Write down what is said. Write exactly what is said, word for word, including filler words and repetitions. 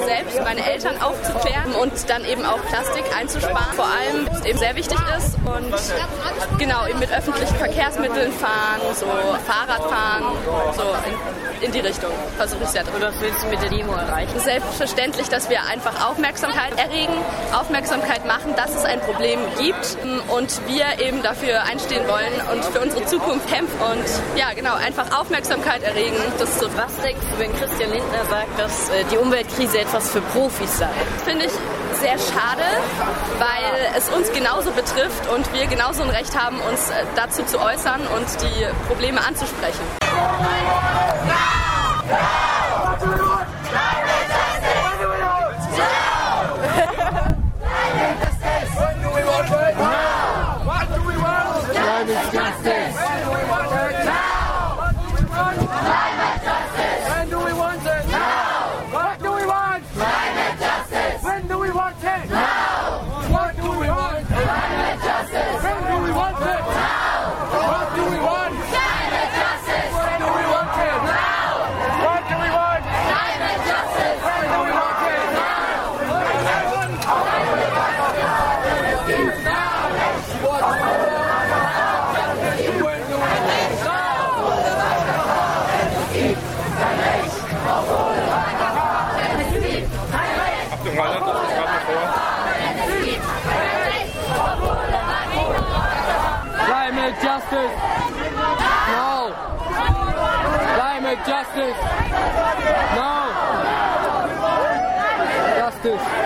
selbst, meine Eltern aufzuklären und dann eben auch Plastik einzusparen. Vor allem, was eben sehr wichtig ist und genau, eben mit öffentlichen Verkehrsmitteln fahren, so Fahrradfahren, so in, in die Richtung versuche ich sehr drin. Und was willst du mit der Demo erreichen? Selbstverständlich, dass wir einfach Aufmerksamkeit erregen, Aufmerksamkeit machen, dass es ein Problem gibt und wir eben dafür einstehen wollen und für unsere Zukunft kämpfen und ja, genau, einfach Aufmerksamkeit erregen. Das ist so. Was denkst du, wenn Christian Lindner sagt, dass äh, die Umweltkrise etwas für Profis sei? Finde ich sehr schade, weil es uns genauso betrifft und wir genauso ein Recht haben, uns äh, dazu zu äußern und die Probleme anzusprechen. Climate justice! No! Climate justice! No! Justice!